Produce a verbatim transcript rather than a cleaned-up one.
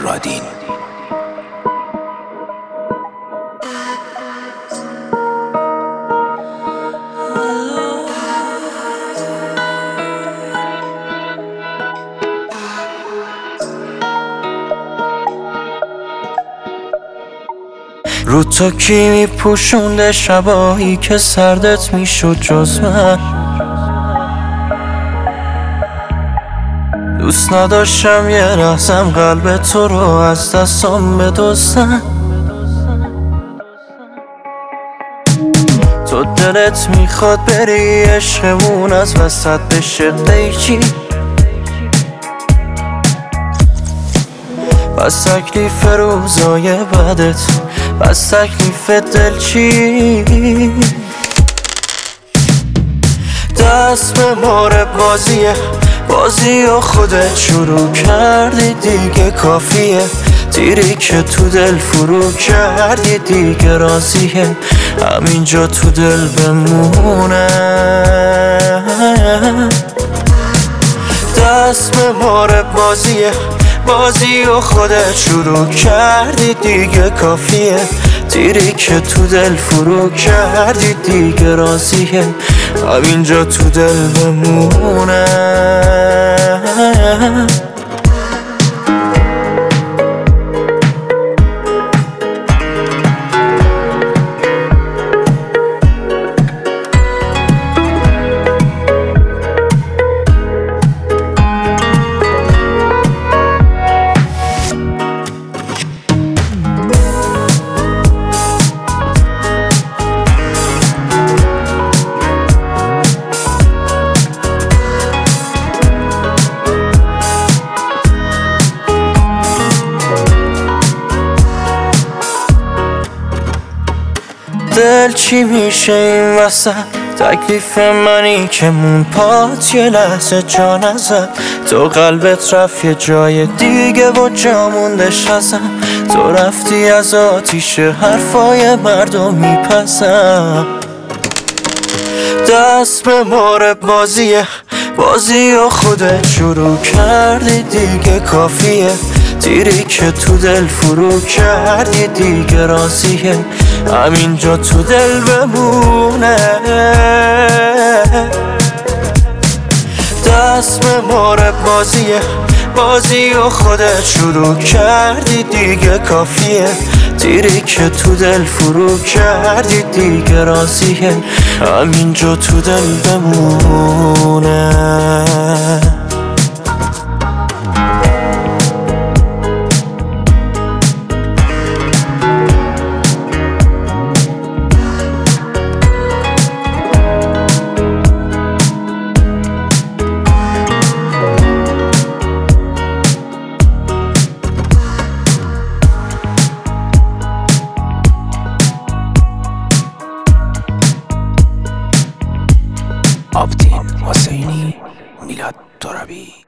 مرادین. رو تو کی میپوشونده شبایی که سردت میشد جز من؟ دوست نداشتم یه لحظم قلب تو رو از دستم بدزدن. تو دلت میخواد بری عشقمون از وسط بشه قیچی، پس تکلیف روزای بدت، پس تکلیف دل چی؟ دست به مار بازیه، بازی و خودت شروع کردی دیگه کافیه، تیری که تو دل فرو کردی دیگه راضیه، همینجا تو دل بمونه. دست به مار بازیه، بازی و خودت شروع کردی دیگه کافیه، تیری که تو دل فرو کردی دیگه راضیه، همینجا تو دل بمونه. دل چی میشه این وسط؟ تکلیف منی که مون پات یه لحظه جا نزد، تو قلبت رفت یه جای دیگه و جا موندش ازم، تو رفتی از آتیش حرفای مردم میپسم. دست به مار بازیه، بازی و خودت شروع کردی دیگه کافیه، تیری که تو دل فرو کردی دیگه راضیه، همینجا تو دل بمونه. دست به مار بازیه، بازی و خودت شروع کردی دیگه کافیه، تیری که تو دل فرو کردی دیگه راضیه، همینجا تو دل بمونه. آبدین حسینی، میلاد ترابی.